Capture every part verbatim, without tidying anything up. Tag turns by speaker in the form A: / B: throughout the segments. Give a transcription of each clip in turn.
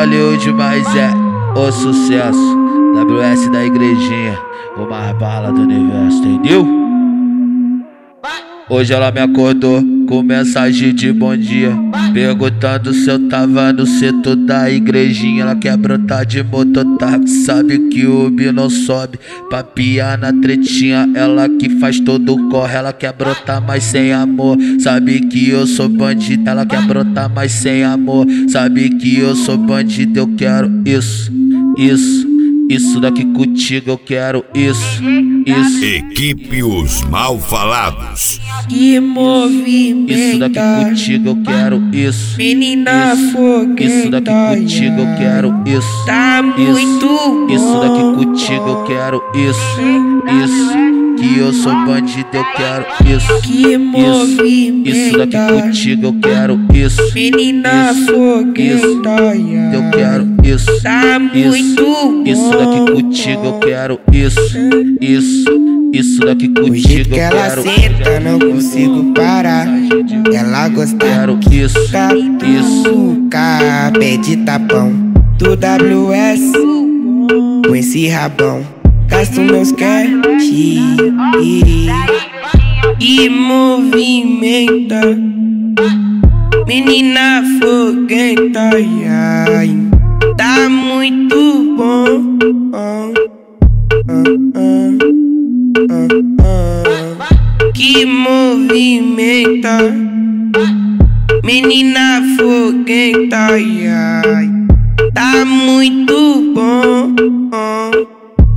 A: valeu demais, é o sucesso. W S da igrejinha, o mais bala do universo, entendeu? Hoje ela me acordou com mensagem de bom dia, perguntando se eu tava no setor da igrejinha. Ela quer brotar de mototáxi, sabe que o Ubi não sobe pra piar na tretinha. Ela que faz todo o corre, ela quer brotar mais sem amor, sabe que eu sou bandido. Ela quer brotar mais sem amor, sabe que eu sou bandido. Eu quero isso, isso, isso daqui contigo, eu quero isso, isso.
B: Equipe Os Malfalados.
C: Que movimento.
A: Isso daqui contigo, eu quero isso.
C: Menina fogueta.
A: Isso daqui contigo, eu quero isso.
C: Tá muito bom.
A: Isso daqui contigo, eu quero isso, isso. Que eu sou bandido, eu quero isso.
C: Que movimento.
A: Isso daqui contigo, eu quero isso.
C: Menina fogueta.
A: Eu quero isso.
C: Tá muito bom.
A: Isso daqui contigo, eu quero isso, isso. Isso daqui
D: O
A: contigo,
D: jeito que
A: eu
D: ela
A: quero.
D: senta, não consigo parar. Ela gosta
A: Quero isso, isso.
D: catuca, pede tapão do W S com esse rabão. Gasto meus cash
C: e movimenta. Menina fogueta, ai, tá muito bom. Oh, oh, oh, oh, oh. Que movimenta. Menina fogueta, ai, tá muito bom. Oh.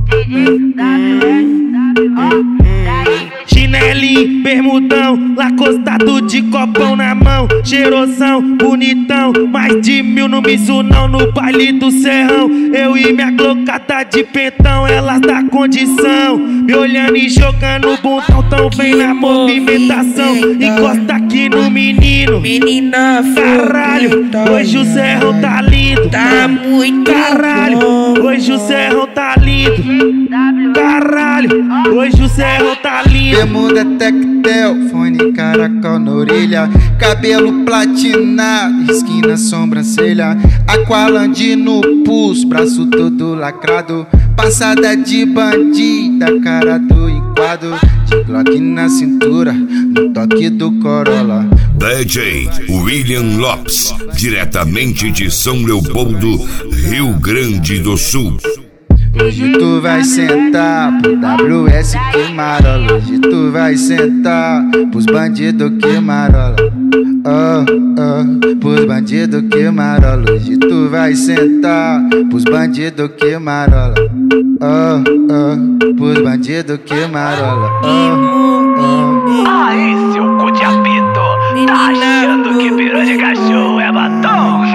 E: Chinelinho, bermudão, lacostado de copão na mão, cheirosão, bonitão, mais de mil no Mizunão, no baile do Serrão. Eu e minha glocada de pentão, elas dá condição, me olhando e jogando bundão, tão vem na movimentação. Encosta aqui no menino,
C: menina
E: caralho, hoje o Serrão tá lindo,
C: tá muito
E: caralho, hoje o Serrão tá lindo, caralho, hoje o Serrão tá lindo.
F: Bermuda tectel, fone caracol na orelha, cabelo platinado, skin na sobrancelha, aqualande no pulso, braço todo lacrado, passada de bandida, cara do enquadro, de Glock na cintura, no toque do Corolla.
B: D J William Lopes, diretamente de São Leopoldo, Rio Grande do Sul.
F: Hoje tu vai sentar pro W S que marola. Hoje tu vai sentar pros bandidos que marola. Oh, oh, pros bandidos que marola. Hoje tu vai sentar pros bandidos que marola. Oh, oh, pros bandidos que marola. Oh, oh.
G: Aí, seu cu de apito, tá achando que pirou de cachorro é batom?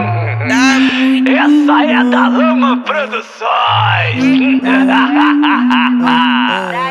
G: Essa é da Lama Produções.